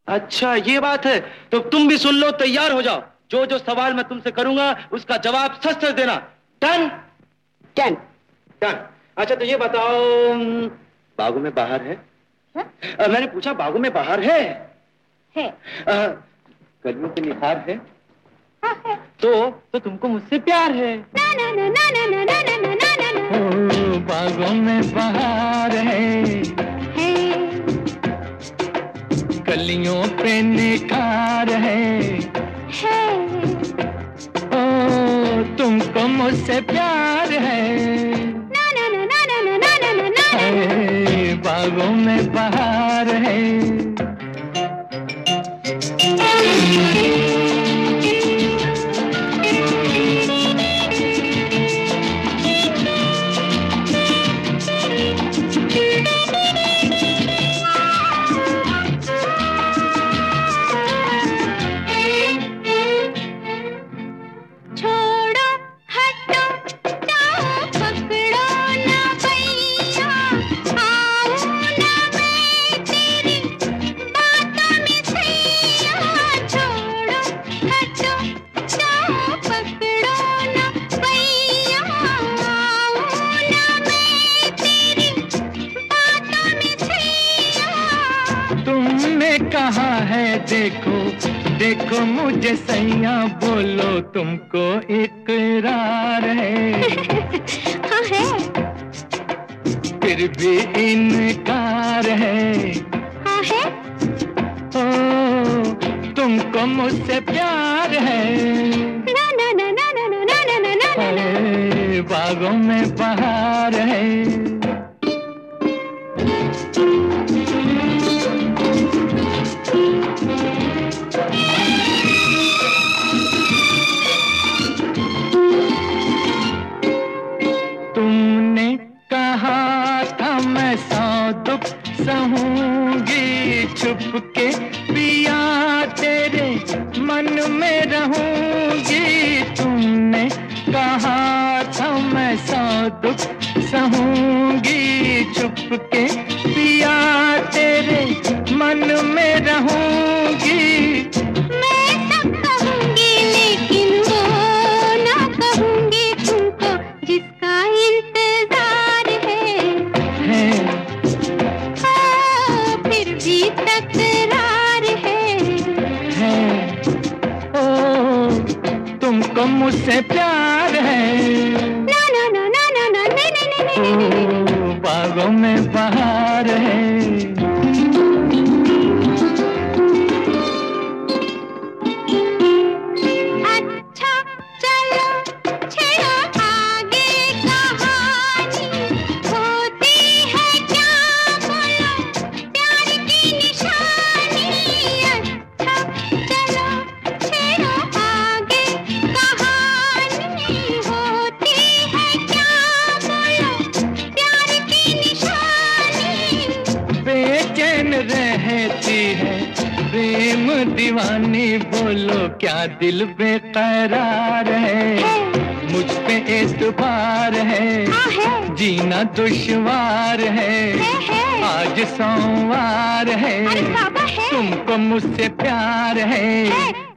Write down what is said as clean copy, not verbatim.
अच्छा ये बात है, तो तुम भी सुन लो, तैयार हो जाओ। जो जो सवाल मैं तुमसे करूंगा उसका जवाब सच सच देना। डन? डन। डन। अच्छा तो ये बताओ, बागों में बाहर है? मैंने पूछा बागों में बाहर है? है। कलियों पे निखार है? हाँ है। तो तुमको मुझसे प्यार है? ना ना ना ना ना ना ना ना ना ना ना। ओ बागों में बाहर है, कलियों पे निखार है। ओ तुमको मुझसे प्यार है? ना ना ना ना ना ना ना ना ना ना। बागों में बाहर है। कहा है देखो देखो मुझे सैया, बोलो तुमको इकरार है? हाँ है। फिर भी इनकार है? हाँ है। ओ तुमको मुझसे प्यार है? ना ना ना ना ना ना ना ना ना ना। बागों में बाहर है। तुमने कहा था मैं 100 दुख सहूंगी, छुप के पिया तेरे मन में रहूंगी। तुमने कहा था मैं 100 दुख सहूंगी, छुप के पिया तेरे मन में रहूंगी। मैं सब कहूंगी लेकिन वो ना कहूंगी तुमको जिसका इंतजार है। हाँ, फिर भी तकरार है। ओ तुमको मुझसे प्यार है? ना ना ना ना ना ना नहीं नहीं नहीं नहीं नहीं। बागों में बाहर है। रहती है प्रेम दीवानी, बोलो क्या दिल बेकरार है? मुझ पे एतबार है, जीना दुश्वार है। आज सोमवार है, तुमको मुझसे प्यार है।